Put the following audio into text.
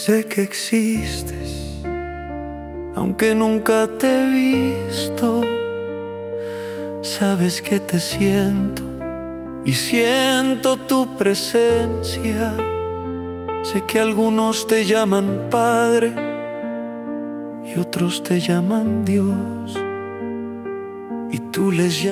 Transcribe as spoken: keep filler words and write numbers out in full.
Sé que existes, aunque nunca te he visto. Sabes que te siento y siento tu presencia. Sé que algunos te llaman Padre y otros te llaman Dios, y tú les llamas